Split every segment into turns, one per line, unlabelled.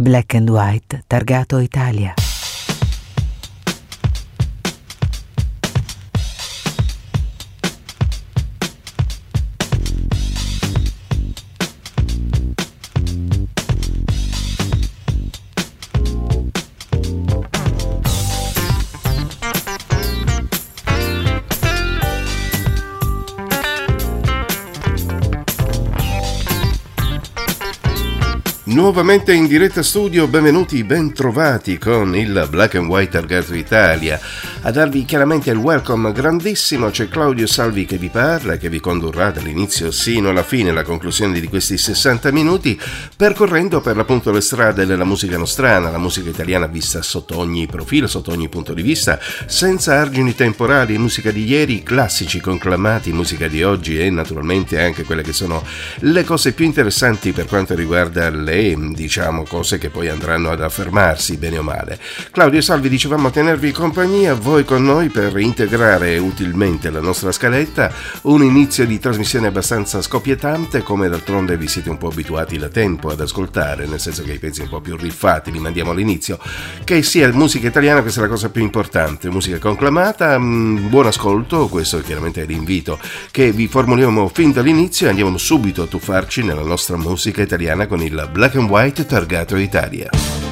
Black and White, targato Italia.
Nuovamente in diretta studio, benvenuti, ben trovati con il Black and White targato Italia. A darvi chiaramente il welcome grandissimo c'è Claudio Salvi che vi parla, che vi condurrà dall'inizio sino alla fine, la conclusione di questi 60 minuti, percorrendo per l'appunto le strade della musica nostrana, la musica italiana vista sotto ogni profilo, sotto ogni punto di vista, senza argini temporali, musica di ieri, classici conclamati, musica di oggi e naturalmente anche quelle che sono le cose più interessanti per quanto riguarda le cose che poi andranno ad affermarsi bene o male. Claudio Salvi, dicevamo, a tenervi compagnia, voi con noi per integrare utilmente la nostra scaletta, un inizio di trasmissione abbastanza scoppiettante, come d'altronde vi siete un po' abituati da tempo ad ascoltare, nel senso che i pezzi un po' più riffati li mandiamo all'inizio. Che sia musica italiana, questa è la cosa più importante, musica conclamata, buon ascolto, questo è chiaramente l'invito che vi formuliamo fin dall'inizio e andiamo subito a tuffarci nella nostra musica italiana con il Black and White targato Italia.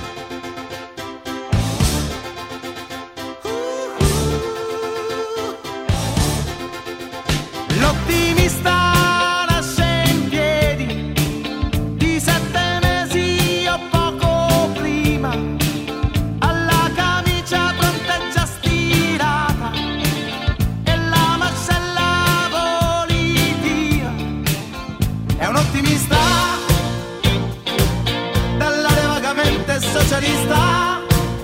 L'ottimista nasce in piedi di 7 mesi o poco prima, alla camicia pronta e già stirata e la mascella voli via. È un ottimista socialista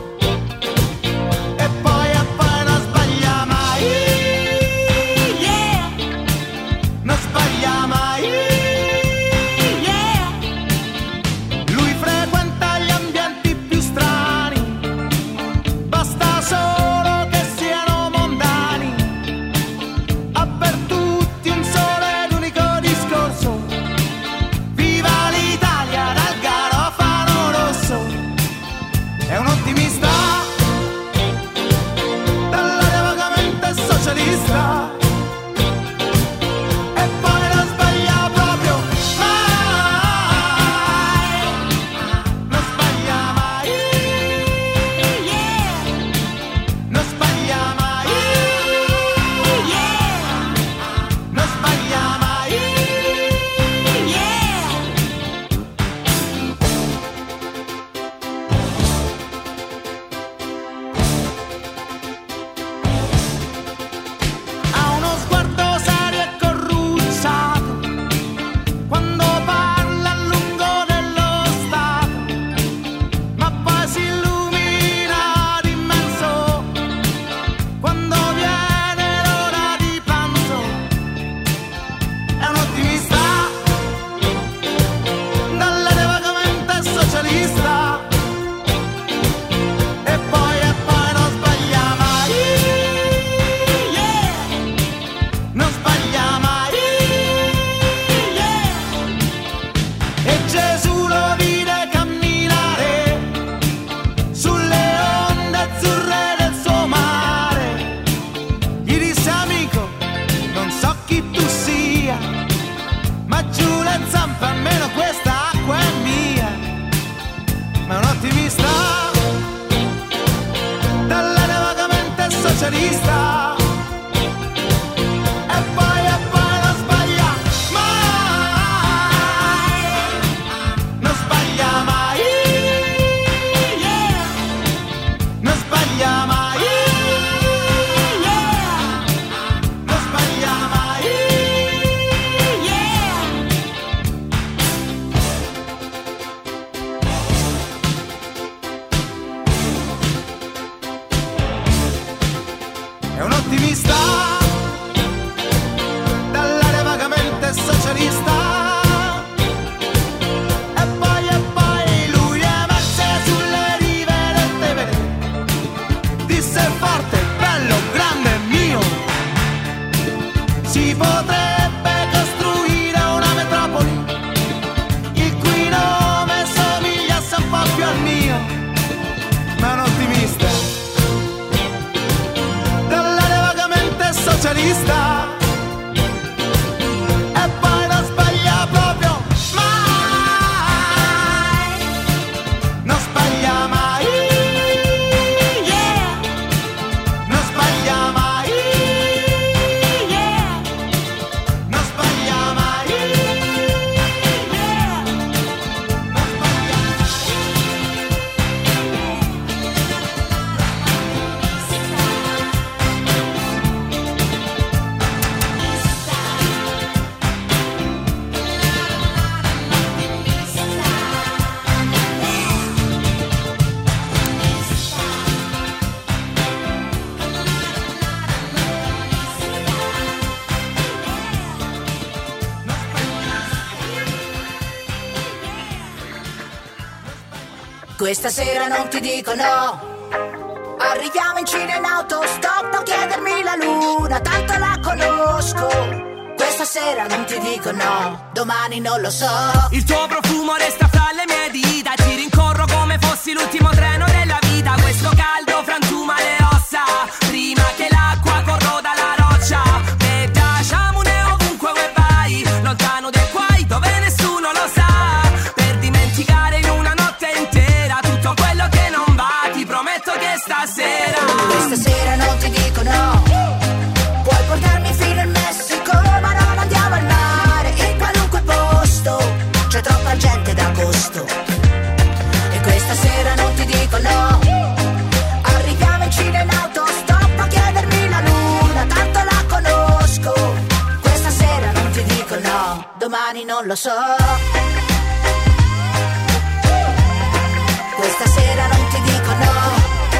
e poi non sbaglia mai, yeah. Non sbaglia mai, yeah. Lui frequenta gli ambienti più strani, basta solo che siano mondani, ha per tutti un solo ed unico discorso: viva l'Italia dal Garofano Rosso. È un ottimista, dall'aria vagamente socialista, e poi non sbaglia proprio mai, non sbaglia mai, yeah. Non sbaglia mai, yeah. Non sbaglia mai, yeah. Ha uno sguardo serio e corrucciato quando parla a lungo dello Stato, ma poi si illumina d'immenso quando viene l'ora di pranzo. È un ottimista, dall'aria vagamente socialista, e poi non sbaglia mai, yeah. Non sbaglia mai, yeah. E Gesù lo vide camminare sulle onde azzurre del suo mare. Gli disse: amico, non so chi tu sia, ma giù le zampe, almeno questa acqua è mia. Ma è un ottimista, dall'aria vagamente socialista, e poi non sbaglia mai, non sbaglia mai, yeah. Non sbaglia mai, yeah. Non sbaglia mai, yeah. È un ottimista, ci sta. E poi non sbaglia proprio mai, non sbaglia mai, yeah. Non sbaglia mai, yeah. Non sbaglia mai, yeah. Non sbaglia
Questa sera non ti dico no. Arriviamo in Cina in autostop, non chiedermi la luna, tanto la conosco. Questa sera non ti dico no, domani non lo so.
Il tuo profumo resta fra le mie dita, ti rincorro come fossi l'ultimo treno della vita. Questo caldo frantuma le ossa, prima che l'acqua corroda la roccia. E piacciamone ovunque vuoi vai, lontano dai guai dove nessuno lo sa. Per dimenticare in una notte intera tutto quello che non va, ti prometto che stasera.
Questa sera non ti dico no. Puoi portarmi fino in Messico, ma non andiamo al mare. In qualunque posto c'è troppa gente d'agosto. E questa sera non ti dico no. Arriviamo in Cina in autostop a chiedermi la luna, tanto la conosco. Questa sera non ti dico no, domani non lo so. Questa sera non ti dico no.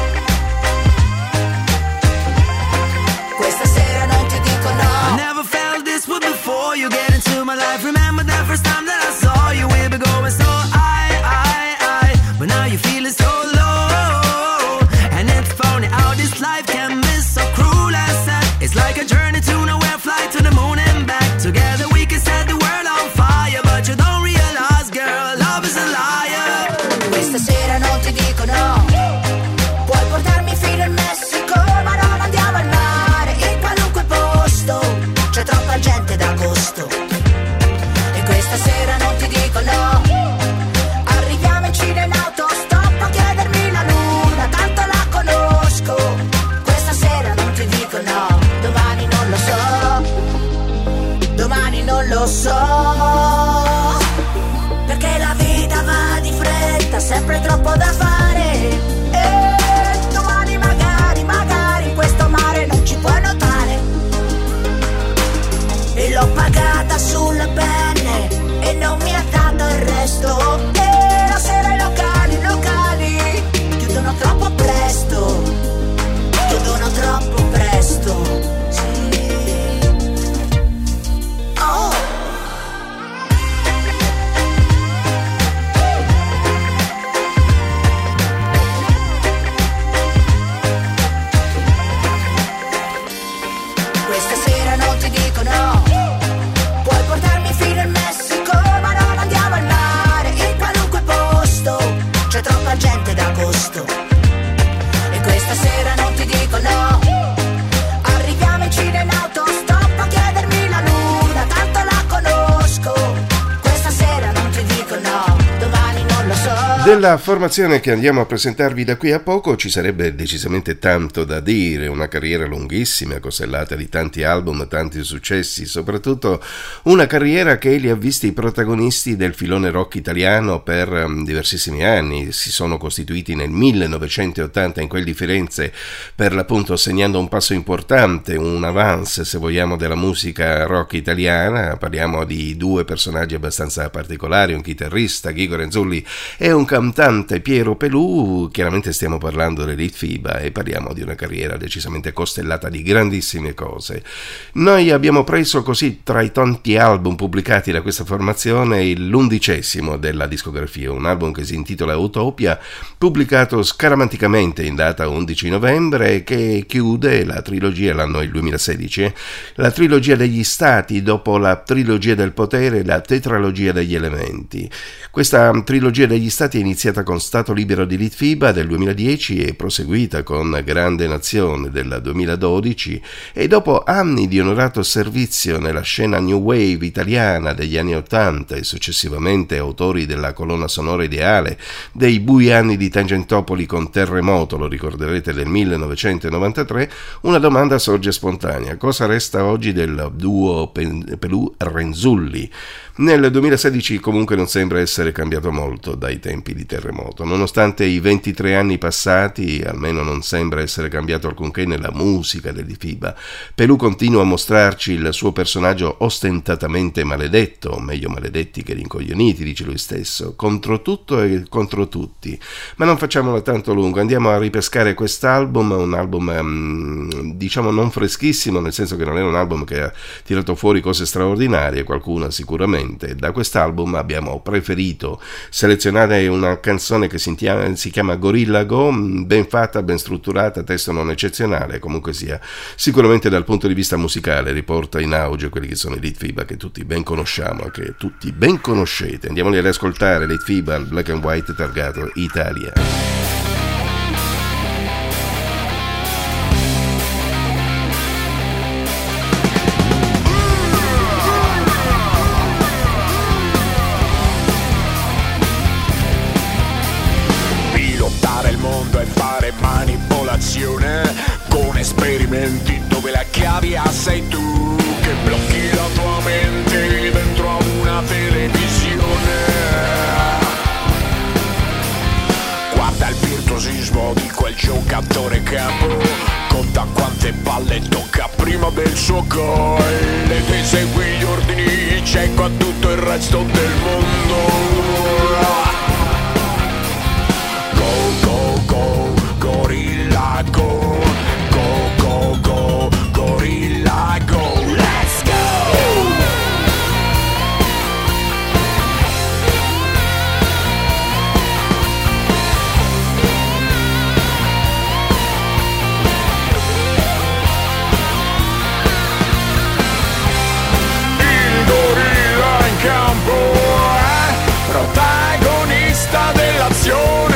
Questa sera non ti dico no.
I never felt this way before you get into my life. Remember the first time that I saw you, we'll be going so high, but now you feel it so low. And it's funny how this life can be so cruel and sad. It's like a journey to nowhere, fly to the moon and back. Together we can set the world on fire, but you don't realize, girl, love is a liar.
Questa sera non ti dico no. Puoi portarmi fino in Messico, ma non andiamo al mare. In qualunque posto c'è troppa gente d'agosto. E questa sera non ti dico no. Arriviamo in Cina in autostop a chiedermi la luna, tanto la conosco. Questa sera non ti dico no, domani non lo so. Domani non lo so. Perché la vita va di fretta, sempre troppo da fare. E domani magari questo mare non ci puoi notare. E l'ho pagata sulla pelle e non mi ha dato il resto. E la sera i locali chiudono troppo presto. Chiudono troppo presto. Sì. Oh. Questa sera non ti dico no. Puoi portarmi fino in Messico, ma non andiamo al mare. In qualunque posto c'è troppa gente d'agosto. E questa sera non ti dico no. Arriviamo in Cina in autostop a chiedermi la luna, tanto la conosco. Questa sera non ti dico no, domani non lo so.
Della formazione che andiamo a presentarvi da qui a poco ci sarebbe decisamente tanto da dire, una carriera lunghissima, costellata di tanti album, tanti successi, soprattutto una carriera che li ha visti protagonisti del filone rock italiano per diversissimi anni. Si sono costituiti nel 1980 in quel di Firenze, per l'appunto segnando un passo importante, un avance se vogliamo della musica rock italiana. Parliamo di due personaggi abbastanza particolari, un chitarrista Ghigo Renzulli e un cantante Piero Pelù. Chiaramente stiamo parlando dell'Elite FIBA e parliamo di una carriera decisamente costellata di grandissime cose. Noi abbiamo preso così tra i tanti album pubblicati da questa formazione l'11° della discografia, un album che si intitola Utopia, pubblicato scaramanticamente in data 11 novembre e che chiude la trilogia, l'anno è il 2016, la trilogia degli stati, dopo la trilogia del potere, la tetralogia degli elementi. Questa trilogia degli stati è iniziata con Stato Libero di Litfiba del 2010 e proseguita con Grande Nazione del 2012, e dopo anni di onorato servizio nella scena New Wave italiana degli anni 80 e successivamente autori della colonna sonora ideale dei bui anni di Tangentopoli con Terremoto, lo ricorderete, del 1993, una domanda sorge spontanea: cosa resta oggi del duo Pelù-Renzulli? Nel 2016 comunque non sembra essere cambiato molto dai tempi di Terremoto. Nonostante i 23 anni passati, almeno non sembra essere cambiato alcunché nella musica del Litfiba. Pelù continua a mostrarci il suo personaggio ostentatamente maledetto, o meglio maledetti che rincoglioniti, dice lui stesso, contro tutto e contro tutti. Ma non facciamola tanto lungo, andiamo a ripescare quest'album, un album diciamo non freschissimo, nel senso che non è un album che ha tirato fuori cose straordinarie, qualcuna sicuramente. Da quest'album abbiamo preferito selezionare una canzone che si chiama Gorilla Go, ben fatta, ben strutturata, testo non eccezionale, comunque sia, sicuramente dal punto di vista musicale riporta in auge quelli che sono i Litfiba che tutti ben conosciamo, che tutti ben conoscete. Andiamoli ad ascoltare, Litfiba, Black and White targato Italia.
Con esperimenti dove la chiave sei tu, che blocchi la tua mente dentro a una televisione. Guarda il virtuosismo di quel giocatore capo, conta quante palle tocca prima del suo gol, ed esegui gli ordini, cieco a tutto il resto del mondo. Gorilla go, go, go, go, gorilla go, let's go! Il gorilla in campo è protagonista dell'azione.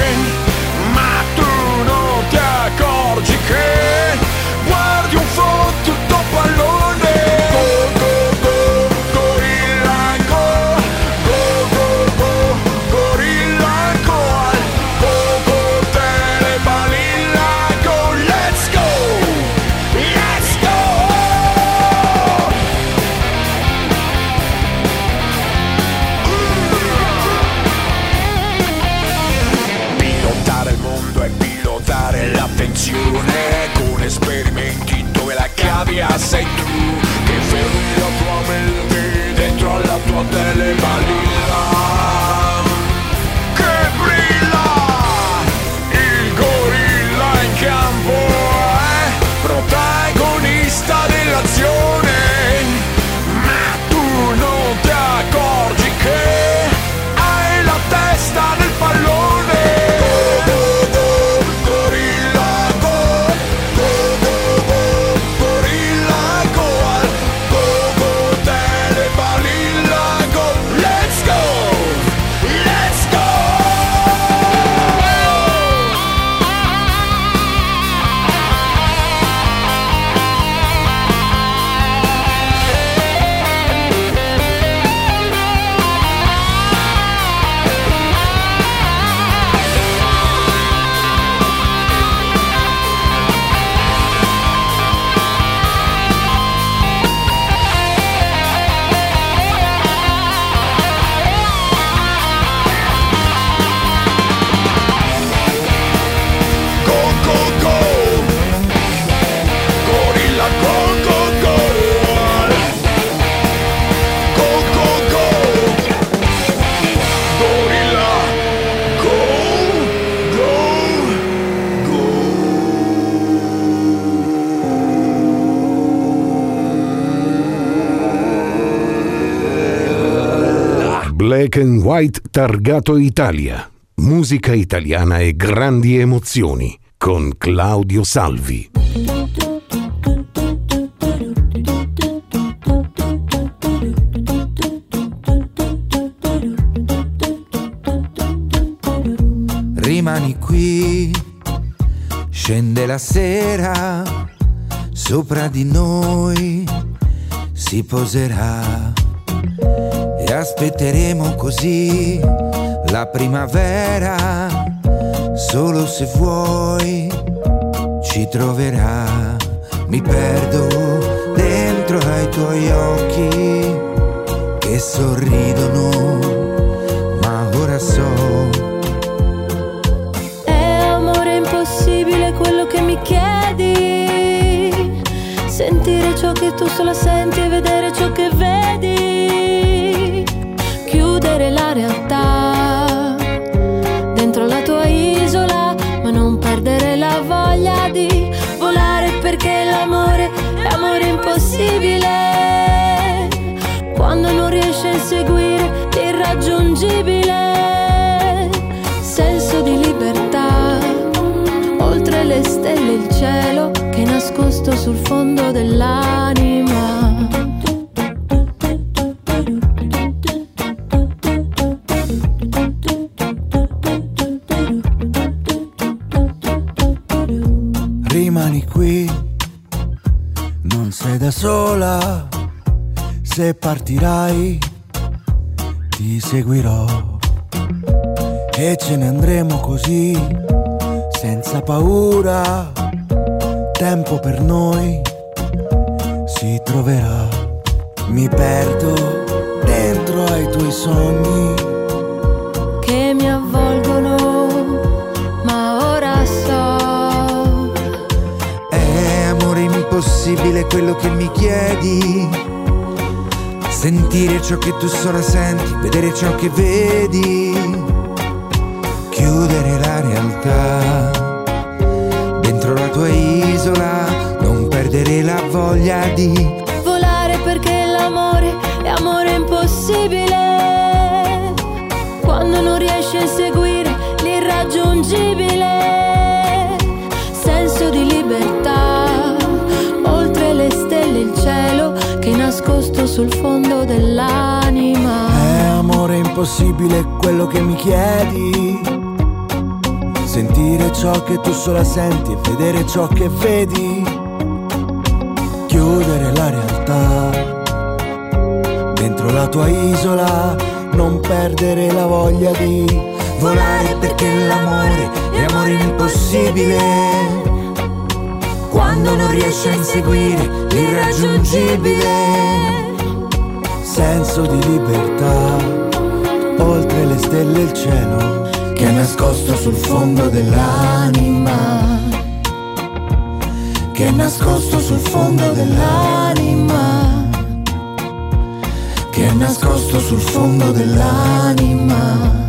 Che guardi un fottuto pallone. Go, go, go, gorilla go, go, go, go, gorilla go, go, go, telebalilla go, let's go, let's go. Pilotare il mondo è pilotare l'attenzione, con esperimenti dove la chiave sei tu, che fermi la tua mente dentro alla tua telebalilla, che brilla. Il gorilla in campo è protagonista dell'azione, ma tu non ti accorgi che hai la testa nel pallone.
Black and White targato Italia. Musica italiana e grandi emozioni con Claudio Salvi.
Rimani qui, scende la sera, sopra di noi si poserà e aspetteremo così la primavera, solo se vuoi ci troverà. Mi perdo dentro ai tuoi occhi che sorridono, ma ora so
è amore impossibile quello che mi chiedi, sentire ciò che tu solo senti e vedere ciò che vedi, chiudere la realtà dentro la tua isola, ma non perdere la voglia di volare, perché l'amore è amore impossibile quando non riesci a inseguire l'irraggiungibile, senso di libertà oltre le stelle, il cielo che è nascosto sul fondo dell'anima.
Rimani qui, non sei da sola, se partirai ti seguirò e ce ne andremo così, senza paura, tempo per noi si troverà. Mi perdo dentro ai tuoi sogni
che mi avvolgono, ma ora so
è amore impossibile quello che mi chiedi, sentire ciò che tu sola senti, vedere ciò che vedi, chiudere la realtà dentro la tua isola, non perdere la voglia di
volare, perché l'amore è amore impossibile quando non riesci a inseguire l'irraggiungibile, senso di libertà oltre le stelle, il cielo che è nascosto sul fondo dell'anima.
È amore impossibile quello che mi chiedi, sentire ciò che tu sola senti e vedere ciò che vedi, chiudere la realtà dentro la tua isola, non perdere la voglia di volare, perché l'amore è amore impossibile quando non riesci a inseguire l'irraggiungibile, senso di libertà oltre le stelle e il cielo che è nascosto sul fondo dell'anima, che è nascosto sul fondo dell'anima, che è nascosto sul fondo dell'anima,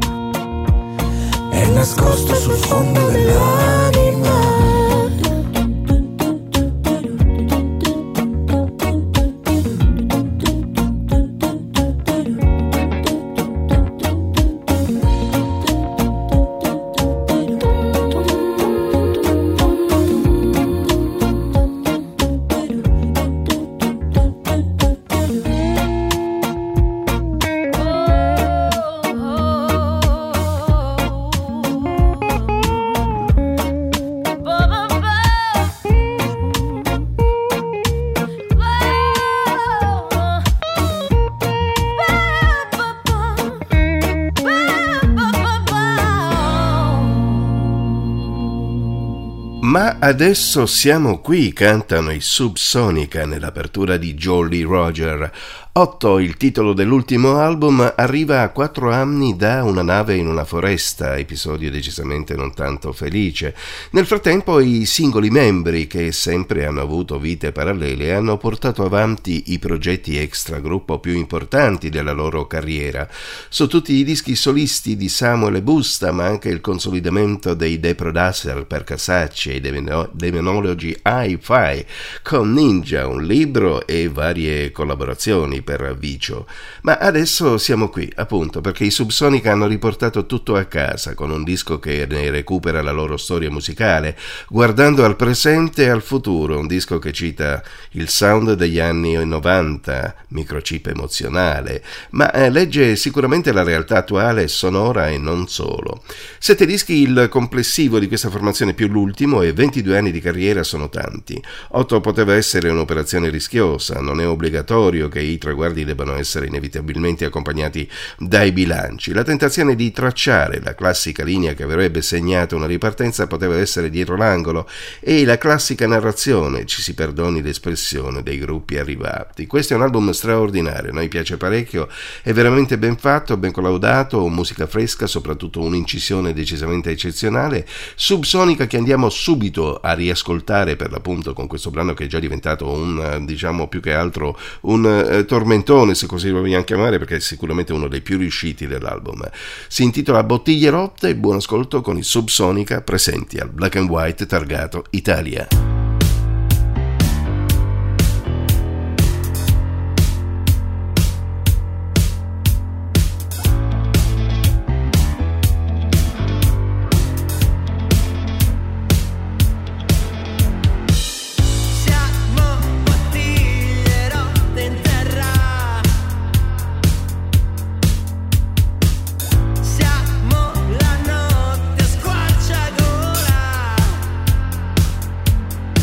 è nascosto sul fondo dell'anima.
Ma adesso siamo qui, cantano i Subsonica nell'apertura di Jolly Roger. 8, il titolo dell'ultimo album, arriva a 4 anni da Una nave in una foresta, episodio decisamente non tanto felice. Nel frattempo i singoli membri, che sempre hanno avuto vite parallele, hanno portato avanti i progetti extragruppo più importanti della loro carriera. Su tutti i dischi solisti di Samuel e Busta, ma anche il consolidamento dei The Producer per Casacci e Demonology Hi-Fi con Ninja, un libro e varie collaborazioni. per vicio. Ma adesso siamo qui, appunto, perché i Subsonica hanno riportato tutto a casa con un disco che ne recupera la loro storia musicale, guardando al presente e al futuro, un disco che cita il sound degli anni 90, microchip emozionale, ma legge sicuramente la realtà attuale, sonora e non solo. 7 dischi il complessivo di questa formazione più l'ultimo, e 22 anni di carriera sono tanti. 8 poteva essere un'operazione rischiosa, non è obbligatorio che i traguardi debbano essere inevitabilmente accompagnati dai bilanci. La tentazione di tracciare la classica linea che avrebbe segnato una ripartenza poteva essere dietro l'angolo, e la classica narrazione, ci si perdoni l'espressione, dei gruppi arrivati. Questo è un album straordinario, a noi piace parecchio, è veramente ben fatto, ben collaudato, musica fresca, soprattutto un'incisione decisamente eccezionale. Subsonica, che andiamo subito a riascoltare, per l'appunto, con questo brano che è già diventato un, diciamo, più che altro un tormentone, se così lo vogliamo chiamare, perché è sicuramente uno dei più riusciti dell'album. Si intitola Bottiglie rotte. Buon ascolto con i Subsonica, presenti al Black and White targato Italia.
Siamo la notte a squarciagola.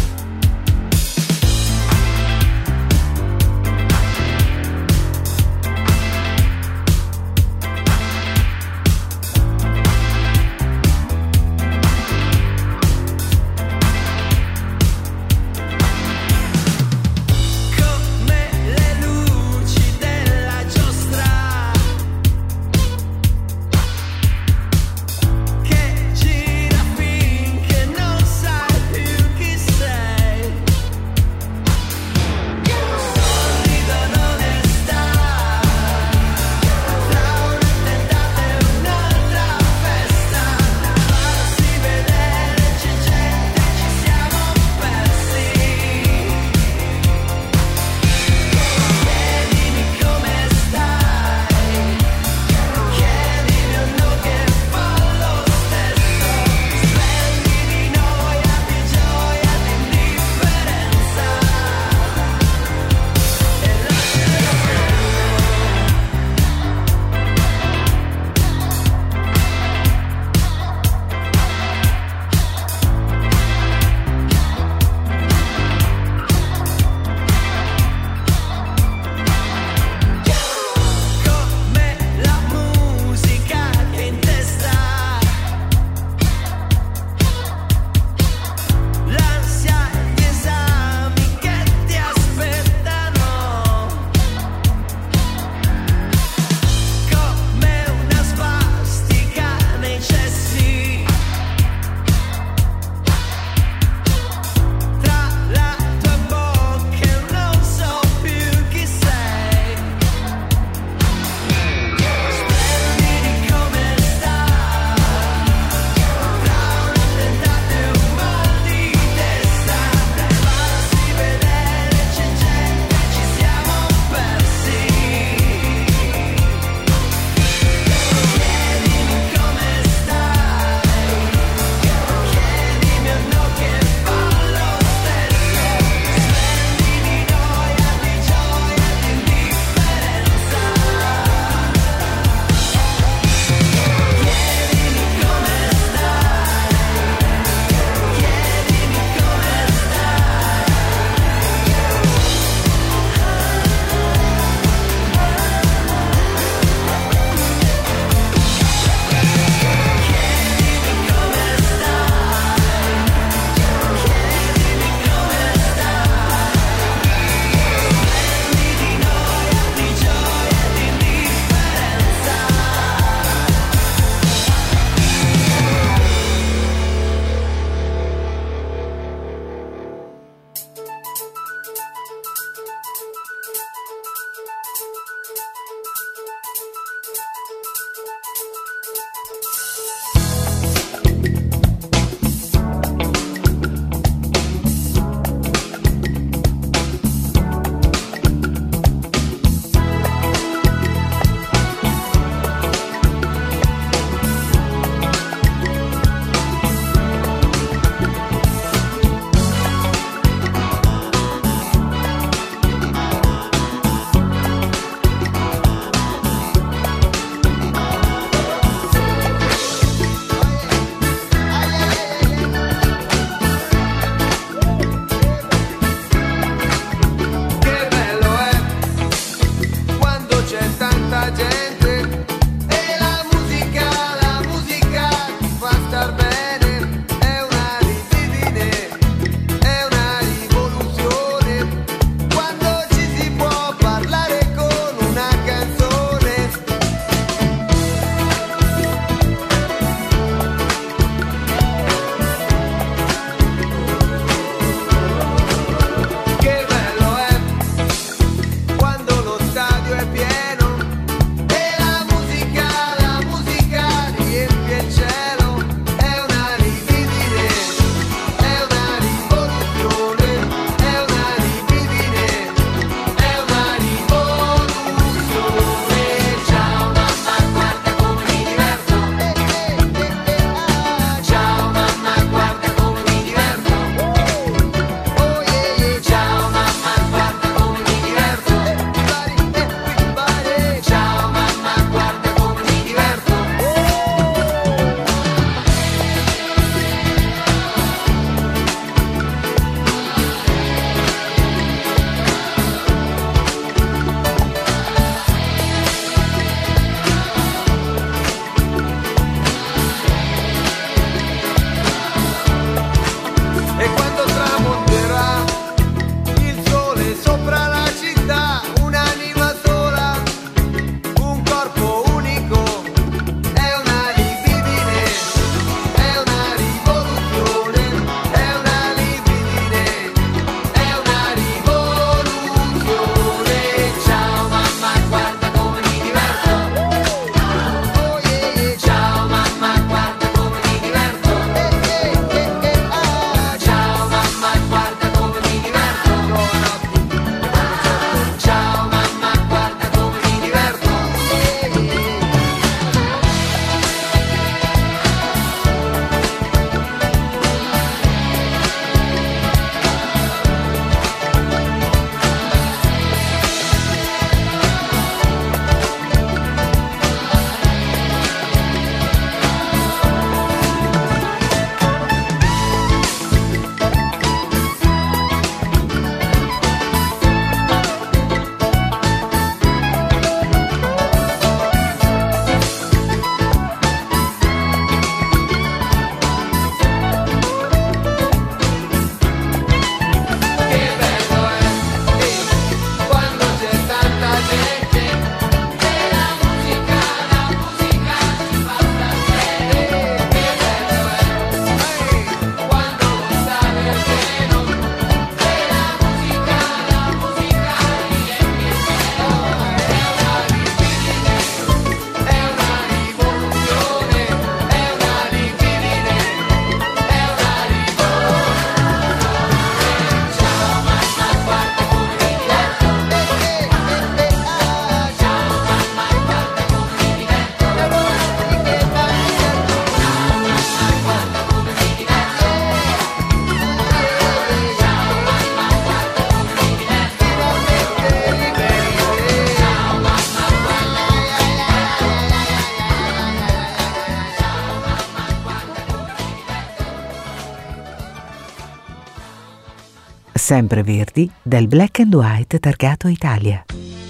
sempre verdi del Black and White targato Italia.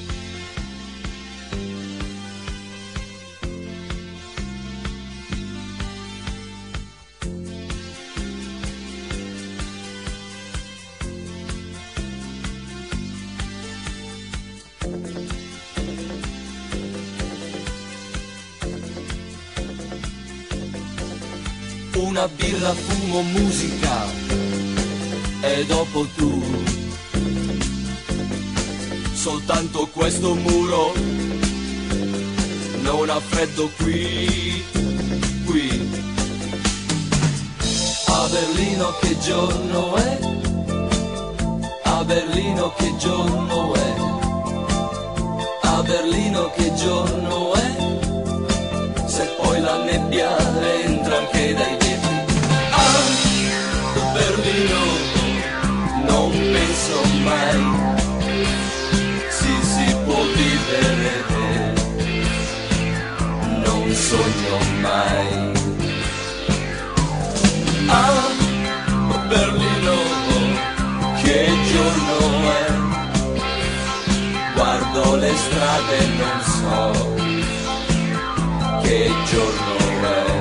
Una birra, fumo, musica e dopo tu. Soltanto questo muro non ha freddo qui. A Berlino che giorno è? A Berlino che giorno è? A Berlino che giorno è? Se poi la nebbia entra anche dai vetri. A Berlino non penso mai si può vivere, non sogno mai. A Berlino che giorno è? Guardo le strade e non so che giorno è.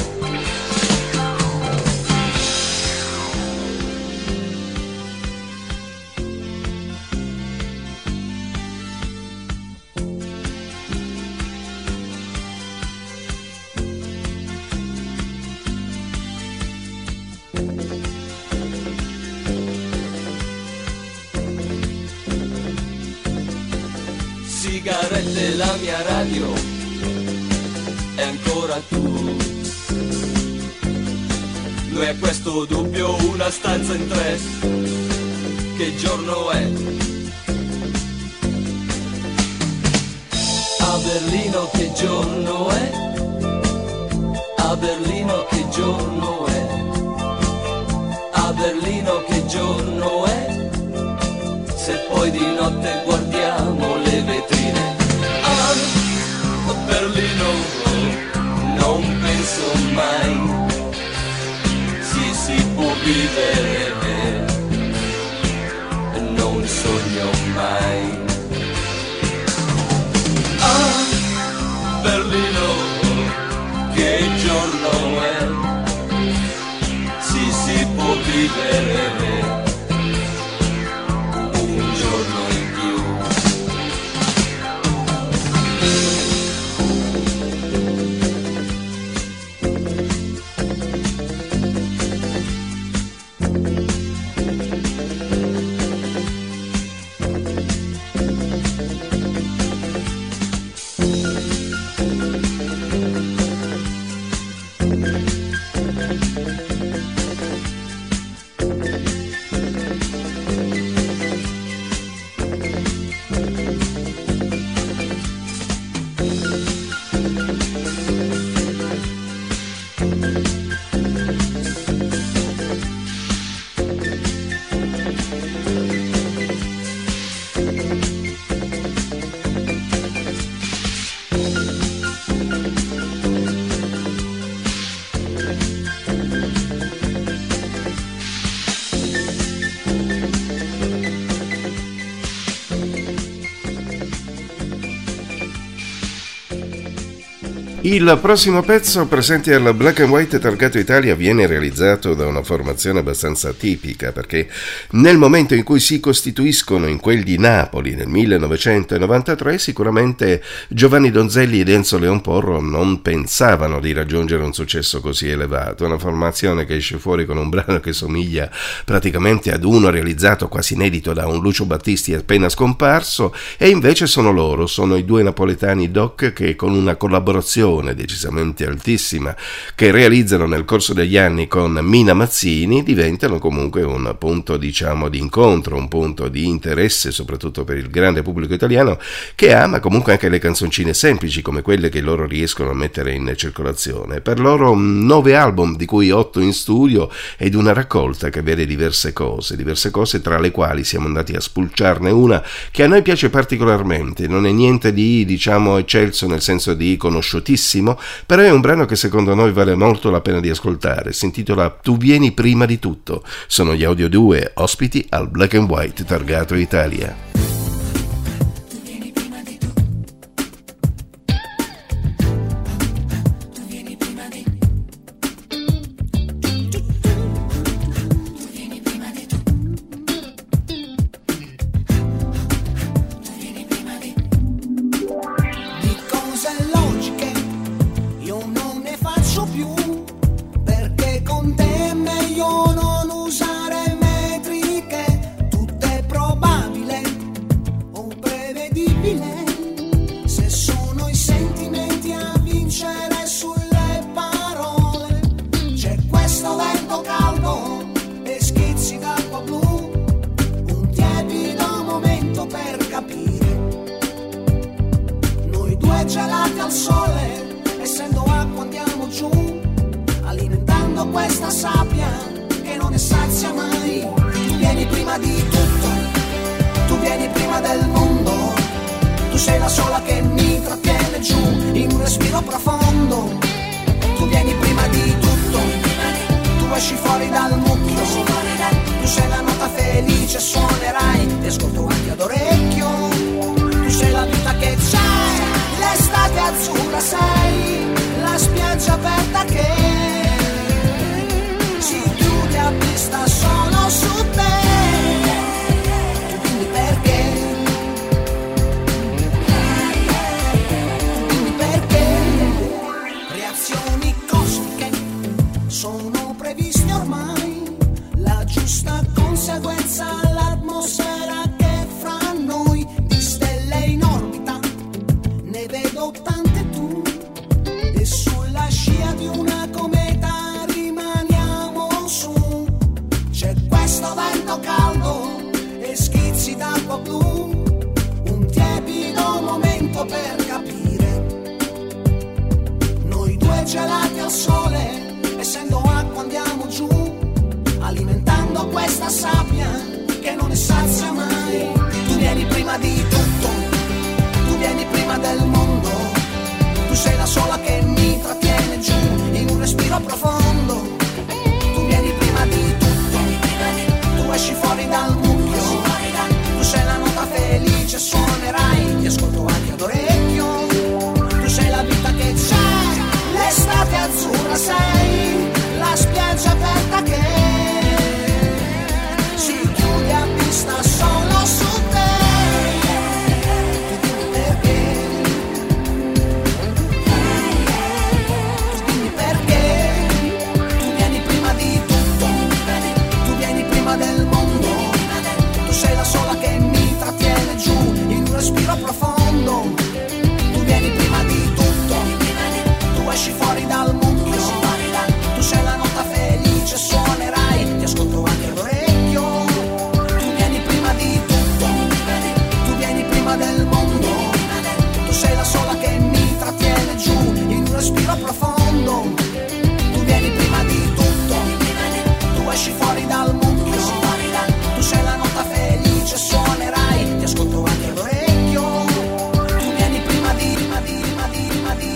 Sigarette, la mia radio e ancora tu. Noi a questo dubbio una stanza in tre. Che giorno è? A Berlino che giorno è? A Berlino che giorno è? A Berlino che giorno è? Se poi di notte guardiamo le vetrine. A Berlino non penso mai si può vivere, non sogno mai. A Berlino che giorno è? Si può vivere un giorno in più.
Il prossimo pezzo presente al Black and White targato Italia viene realizzato da una formazione abbastanza tipica, perché nel momento in cui si costituiscono in quel di Napoli nel 1993 sicuramente Giovanni Donzelli ed Enzo Leon Porro non pensavano di raggiungere un successo così elevato. Una formazione che esce fuori con un brano che somiglia praticamente ad uno realizzato quasi inedito da un Lucio Battisti appena scomparso, e invece sono i due napoletani Doc che, con una collaborazione decisamente altissima che realizzano nel corso degli anni con Mina Mazzini, diventano comunque un punto, diciamo, di incontro, un punto di interesse soprattutto per il grande pubblico italiano, che ama comunque anche le canzoncine semplici come quelle che loro riescono a mettere in circolazione. Per loro 9 album, di cui 8 in studio, ed una raccolta che vede diverse cose tra le quali siamo andati a spulciarne una che a noi piace particolarmente. Non è niente di, diciamo, eccelso nel senso di conosciutissimo, lunghissimo, però è un brano che secondo noi vale molto la pena di ascoltare. Si intitola Tu vieni prima di tutto. Sono gli Audio 2, ospiti al Black and White targato Italia.
Gelati al sole, essendo acqua andiamo giù, alimentando questa sabbia che non ne sazia mai. Tu vieni prima di tutto, tu vieni prima del mondo, tu sei la sola che mi trattiene giù in un respiro profondo. Tu vieni prima di tutto, tu esci fuori dal mucchio, tu sei la nota felice, suonerai, ti ascolto anche ad orecchio. Tu sei la vita che c'è, l'estate azzurra sei, la spiaggia aperta che si chiude a vista solo su te. Tu dimmi perché, tu dimmi perché. Reazioni cosmiche sono previste ormai, la giusta conseguenza all'atmosfera che fra noi di stelle in orbita ne vedo tante tu, e sulla scia di una cometa rimaniamo su. C'è questo vento caldo e schizzi d'acqua blu, un tiepido momento per capire. Noi due gelati al sole, essendo acqua andiamo giù, alimentando questa sabbia che non ne sazia mai. Tu vieni prima di tutto, tu vieni prima del mondo, tu sei la sola che mi trattiene giù in un respiro profondo. Tu vieni prima di tutto, tu esci fuori dal mucchio, tu sei la nota felice, suonerai, ti ascolto anche ad orecchio. Tu sei la vita che c'è, l'estate azzurra sei, la spiaggia aperta che si chiude a vista solo su te. Del mondo, tu sei la sola che mi trattiene giù in un respiro profondo. Tu vieni prima di tutto, tu esci fuori dal mucchio, tu sei la nota felice, suonerai, ti ascolto anche all'orecchio. Tu vieni prima di tutto, tu vieni prima del mondo, tu sei la sola che mi trattiene giù in un respiro profondo. Tu vieni prima di tutto, tu esci fuori dal mondo, tu sei la nota felice, suonerai, ti ascolto anche all'orecchio. Tu vieni prima di, prima di, prima di, prima di.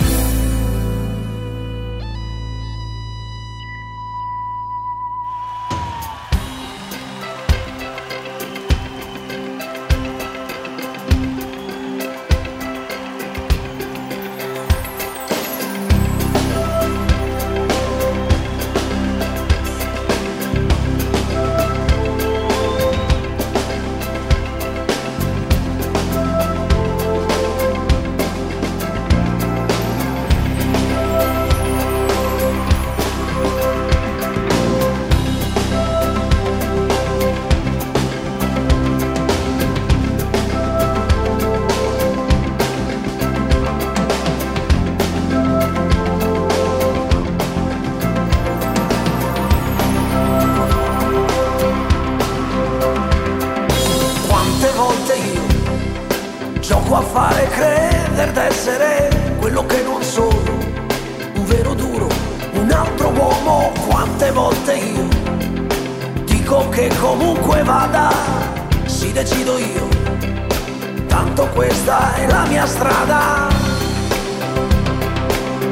Gioco a fare credere d'essere quello che non sono, un vero duro, un altro uomo. Quante volte io dico che comunque vada, si decido io, tanto questa è la mia strada.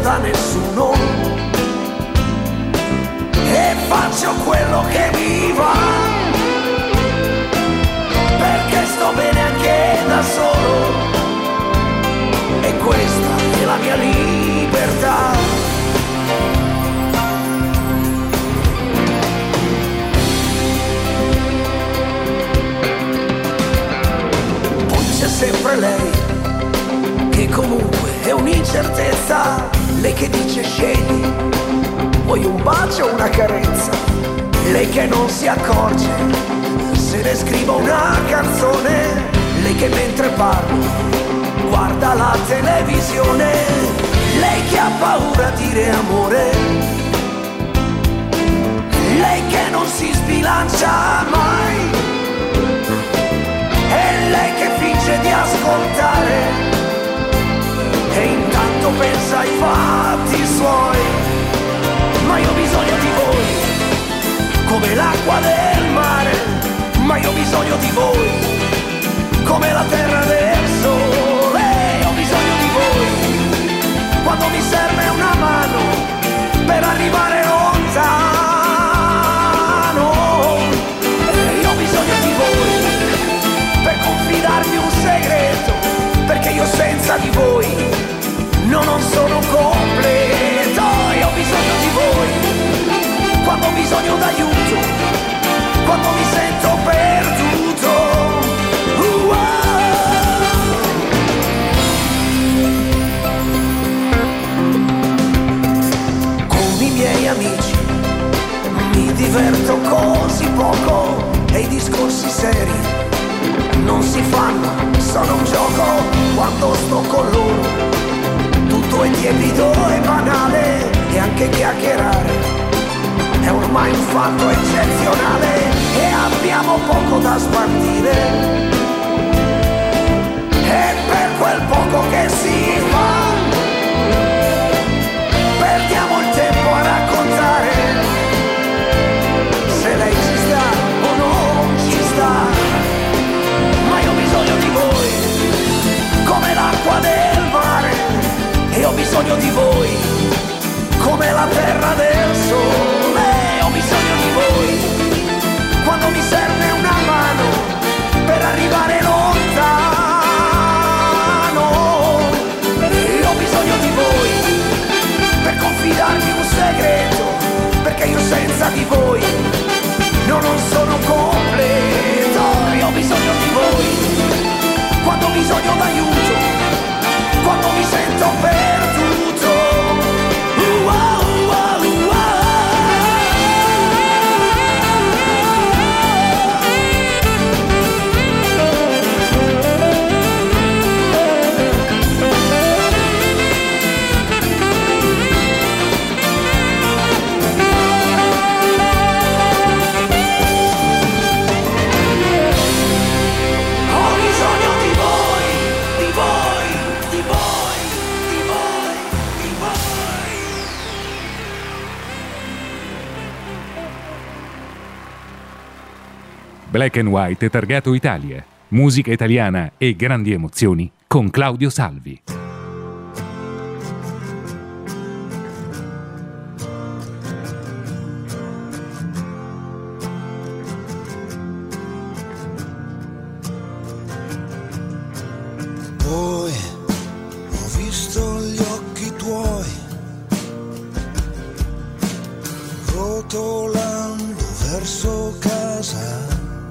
da nessuno e faccio quello che mi va, perché sto bene anche da solo e questa è la mia libertà. C'è sempre lei, che comunque è un'incertezza, lei che dice scegli, vuoi un bacio o una carezza, lei che non si accorge se ne scrivo una canzone, lei che mentre parlo guarda la televisione, lei che ha paura di dire amore, lei che non si sbilancia mai, è lei che finge di ascoltare e intanto pensa ai fatti suoi. Ma io ho bisogno di voi, come l'acqua del mare, ma io ho bisogno di voi, come la terra del sole. Ho bisogno di voi, quando mi serve una mano per arrivare lontano. E io ho bisogno di voi, per confidarvi un segreto, perché io senza di voi non sono completo. Io ho bisogno di voi, quando ho bisogno d'aiuto, quando mi sento perduto. Con i miei amici mi diverto così poco e i discorsi seri non si fanno, sono un gioco quando sto con loro. Tutto è tiepido e banale e anche chiacchierare è ormai un fatto eccezionale e abbiamo poco da spartire. E per quel poco che si fa perdiamo il tempo a raccontare se lei ci sta o non ci sta. Ho bisogno di voi, come l'acqua del mare, e ho bisogno di voi, come la terra del sole. Ho bisogno di voi, quando mi serve una mano per arrivare lontano. E ho bisogno di voi, per confidarvi un segreto, perché io senza di voi non sono completo. Io ho bisogno di voi, quando ho bisogno d'aiuto, quando mi sento perduto.
Black and White targato Italia. Musica italiana e grandi emozioni con Claudio Salvi.
Poi ho visto gli occhi tuoi rotolando verso casa.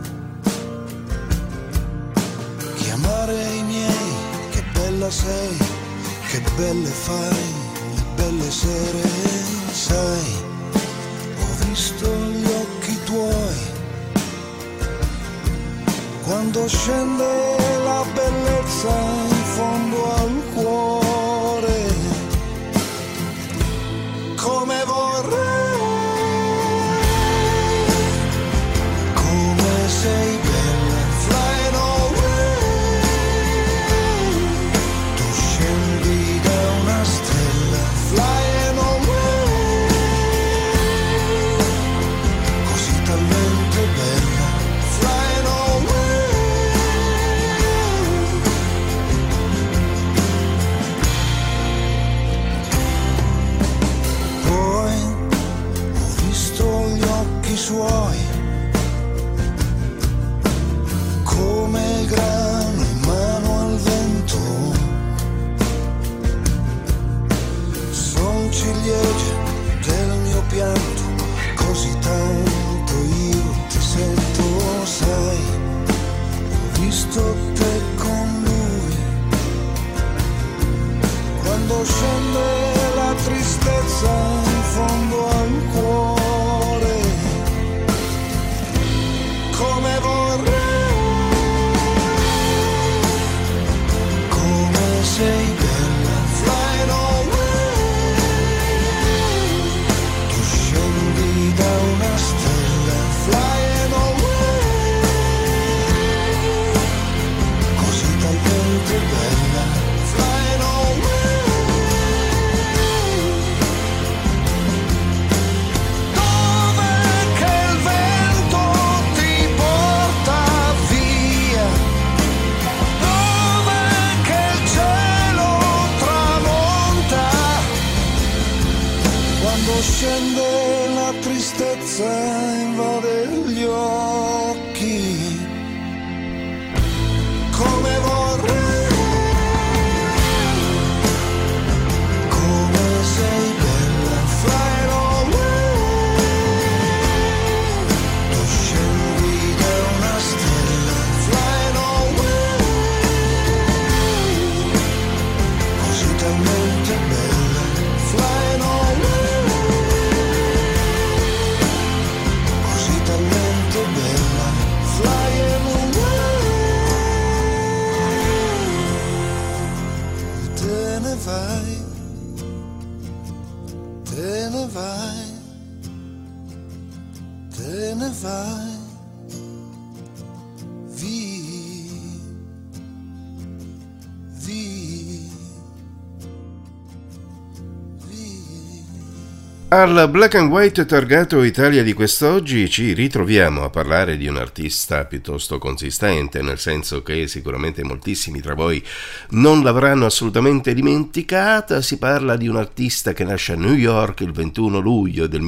I miei, che bella sei, che belle fai, le belle sere, sai, ho visto gli occhi tuoi, quando scende la bellezza in fondo al cuore, come vorrei, come sei bella, flying away. Flying away, così talmente bella, flying away. ciliegie del mio pianto, così tanto io ti sento, sai, ho visto te con lui, quando scende la tristezza in fondo al cuore, come vorrei, come sei bella, flying away, tu scendi da una stella, flying away, così talmente bella, flying away. Dove che il vento ti porta via, dove che il cielo tramonta, quando scende la tristezza invade gli occhi, come vorrei, come sei bella, flying away, tu scendi da una stella, flying away, così talmente bella, flying away, così talmente bella, flying away. Te ne vai, te ne vai, te ne vai, via, via.
Al Black and White targato Italia di quest'oggi ci ritroviamo a parlare di un artista piuttosto consistente, nel senso che sicuramente moltissimi tra voi non l'avranno assolutamente dimenticata. Si parla di un artista che nasce a New York il 21 luglio del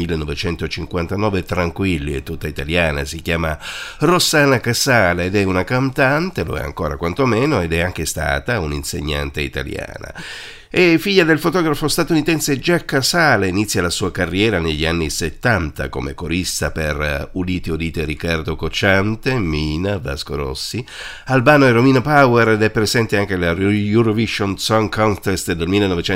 1959, tranquilli, è tutta italiana, si chiama Rossana Casale ed è una cantante, lo è ancora quantomeno, ed è anche stata un'insegnante italiana. È figlia del fotografo statunitense Jack Casale, inizia la sua carriera negli anni 70 come corista per Udite Udite Riccardo Cocciante, Mina, Vasco Rossi, Albano e Romina Power, ed è presente anche alla Eurovision Song Contest del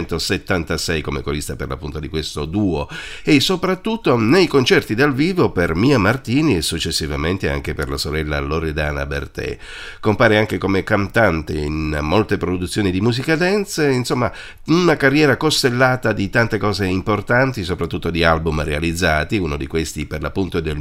1976 come corista per l'appunto di questo duo, e soprattutto nei concerti dal vivo per Mia Martini e successivamente anche per la sorella Loredana Bertè. Compare anche come cantante in molte produzioni di musica dance, insomma una carriera costellata di tante cose importanti, soprattutto di album realizzati. Uno di questi per l'appunto del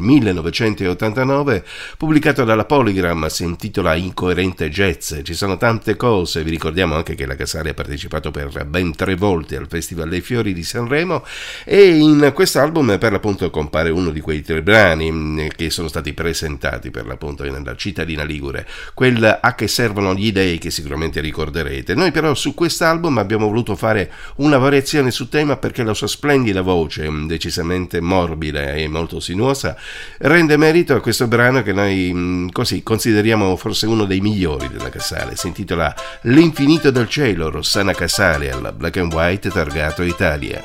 1989, pubblicato dalla Polygram, si intitola Incoerente Jazz. Ci sono tante cose, vi ricordiamo anche che la Casale ha partecipato per ben 3 volte al Festival dei Fiori di Sanremo, e in questo album per l'appunto compare uno di quei 3 brani che sono stati presentati per l'appunto nella cittadina ligure, quel A che servono gli dei, che sicuramente ricorderete. Noi però su quest'album abbiamo voluto fare una variazione su tema perché la sua splendida voce, decisamente morbida e molto sinuosa, rende merito a questo brano che noi così consideriamo forse uno dei migliori della Casale. Si intitola L'infinito del cielo, Rossana Casale alla Black and White targato Italia.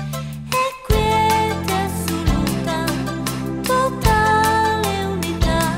Totale unità.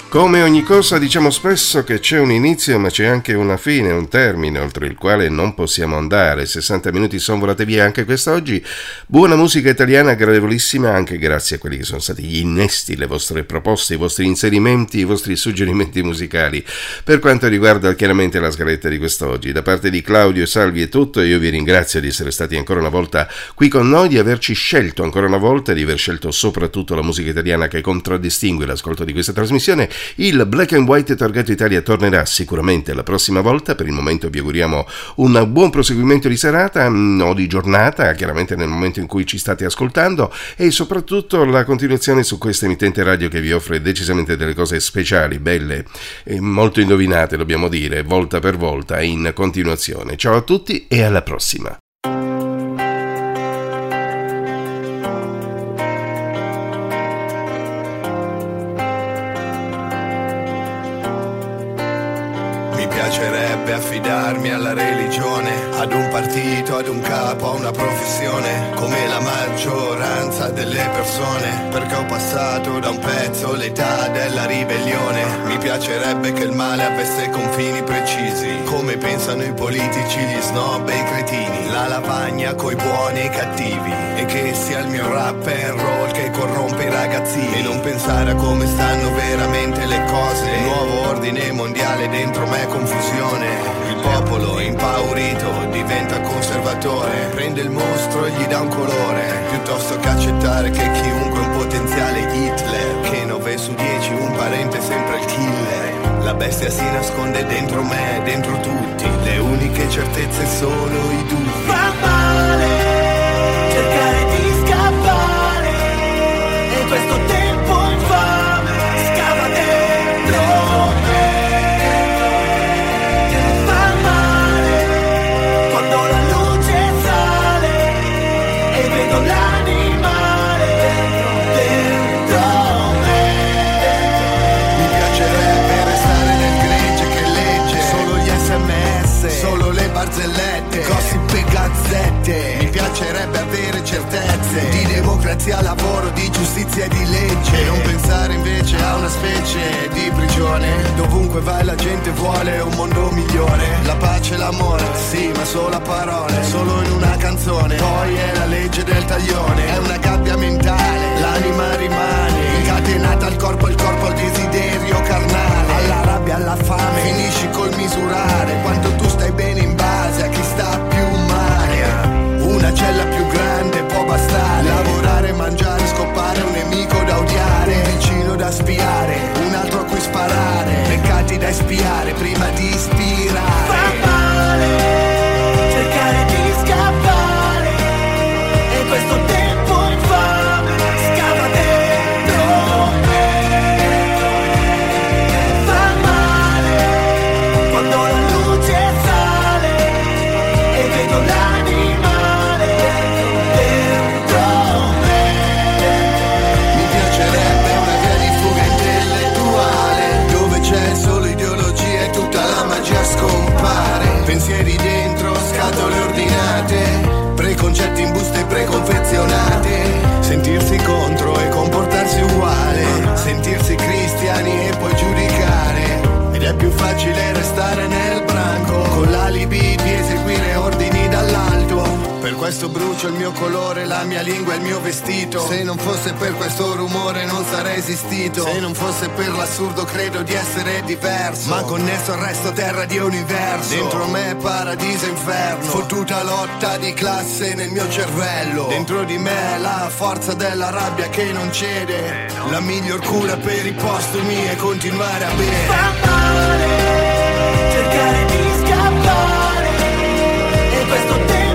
Come ogni cosa diciamo spesso che c'è un inizio ma c'è anche una fine, un termine oltre il quale non possiamo andare. 60 minuti sono volate via anche quest'oggi. Buona musica italiana gradevolissima anche grazie a quelli che sono stati gli innesti, le vostre proposte, i vostri inserimenti, i vostri suggerimenti musicali. Per quanto riguarda chiaramente la scaletta di quest'oggi, da parte di Claudio Salvi è tutto. Io vi ringrazio di essere stati ancora una volta qui con noi, di averci scelto ancora una volta, di aver scelto soprattutto la musica italiana che contraddistingue l'ascolto di questa trasmissione. Il Black and White Targato Italia tornerà sicuramente la prossima volta. Per il momento vi auguriamo un buon proseguimento di serata o di giornata, chiaramente nel momento in cui ci state ascoltando, e soprattutto la continuazione su questa emittente radio che vi offre decisamente delle cose speciali, belle e molto indovinate, dobbiamo dire, volta per volta in continuazione. Ciao a tutti e alla prossima.
Piacerebbe affidarmi alla religione, ad un partito, ad un capo, a una professione, come la maggioranza delle persone, perché ho passato da un pezzo l'età della ribellione. Mi piacerebbe che il male avesse confini precisi, come pensano i politici, gli snob e i cretini, la lavagna coi buoni e i cattivi, e che sia il mio rap and roll che corrompe i ragazzini, e non pensare a come stanno veramente le cose. Il nuovo ordine mondiale dentro me confusione. Il popolo impaurito diventa conservatore, prende il mostro e gli dà un colore, piuttosto che accettare che chiunque è un potenziale Hitler, che 9 su 10 un parente è sempre il killer. La bestia si nasconde dentro me, dentro tutti, le uniche certezze sono i dubbi.
Fa male cercare di scappare, e questo tempo infame scava dentro me.
L'animale dentro me. Mi piacerebbe restare nel gregge che legge solo gli SMS, solo le barzellette, gossip e gazzette. Mi piacerebbe avere certezze di democrazia, lavoro, di giustizia e di legge, e non pensare invece a una specie di prigione. Dovunque vai la gente vuole un mondo migliore, la pace e l'amore, sì, ma solo a parole, solo in una canzone. Poi è la legge del taglione, è una gabbia mentale, l'anima rimane incatenata al corpo, il corpo al desiderio carnale, alla rabbia, alla fame, finisci col misurare quanto tu stai bene in base a chi sta più male. Una cella più grande può bastare, lavorare, mangiare, scopare, un nemico da odiare, un vicino da spiare, un altro a cui sparare, peccati da espiare prima di ispirare.
Fa male cercare di scappare, e questo tempo infame scava dentro me. Fa male quando la luce sale e vedo l'animale dentro me.
Mi piacerebbe una via di fuga intellettuale, dove c'è solo ideologia e tutta la magia scompare. Pensieri dentro scatole ordinate, preconcetti in buste preconfezionate, sentirsi contro e comportarsi uguale, sentirsi cristiani e poi giudicare. Ed è più facile restare nel branco, con l'alibi di eseguire ordini dall'alto. Per questo brucio il mio colore, la mia lingua e il mio vestito. Se non fosse per questo rumore non sarei esistito, se non fosse per l'assurdo credo di essere diverso, ma connesso al resto terra di universo. Dentro me paradiso e inferno, fottuta lotta di classe nel mio cervello. Dentro di me la forza della rabbia che non cede, la miglior cura per i postumi è continuare a bere.
Fa male cercare di scappare, e questo tempo